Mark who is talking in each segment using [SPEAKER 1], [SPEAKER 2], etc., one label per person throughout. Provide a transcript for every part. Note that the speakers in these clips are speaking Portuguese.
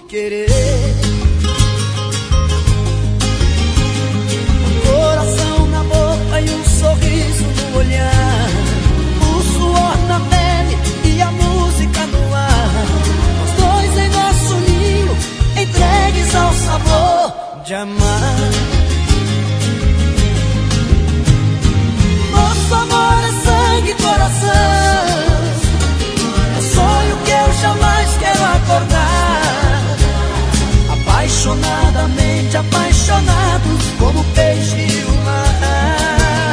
[SPEAKER 1] querer. Um coração na boca e um sorriso no olhar, o suor na pele e a música no ar, os dois em nosso ninho, entregues ao sabor de amar. Nosso amor é sangue e coração, é sonho que eu jamais quero acordar. Apaixonadamente apaixonados como peixe e o mar.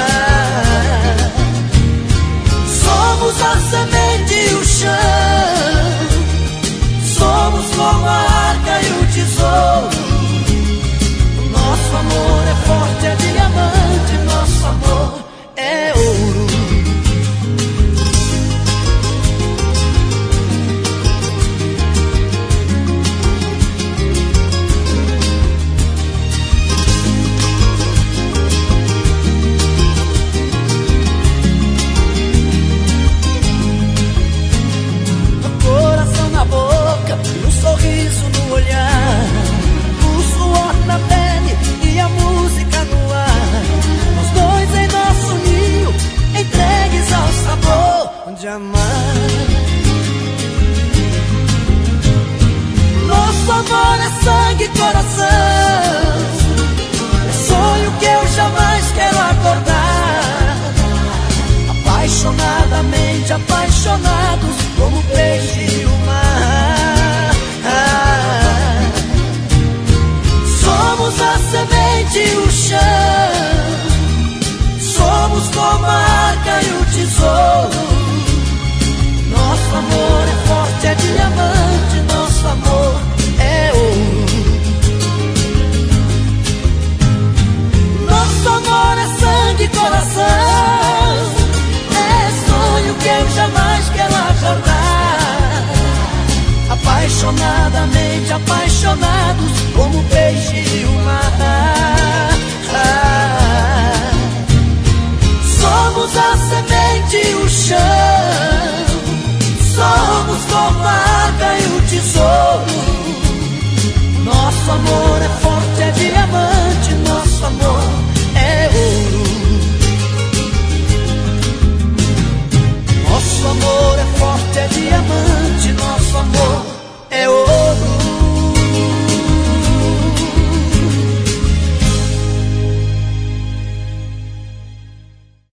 [SPEAKER 1] Somos a semente e o chão, somos como a arca e o tesouro. Nosso amor é forte, é diamante, nosso amor é ouro. O coração na boca e um sorriso no olhar, o suor na pele e a música no ar, os dois em nosso ninho, entregues ao sabor de amar. Nosso amor é sangue e coração, é sonho que eu jamais quero acordar. Apaixonadamente apaixonados como peixe e o mar. Somos a semente e o chão, somos como a arca e o tesouro. Nosso amor é forte, é diamante, nosso amor é ouro. Nosso amor é sangue e coração, é sonho que eu jamais quero acordar. Apaixonadamente apaixonados como peixe e o mar. Somos a semente e o chão, somos como a arca e o tesouro. Nosso amor é forte, é diamante, nosso amor é ouro. Nosso amor é forte, é diamante, nosso amor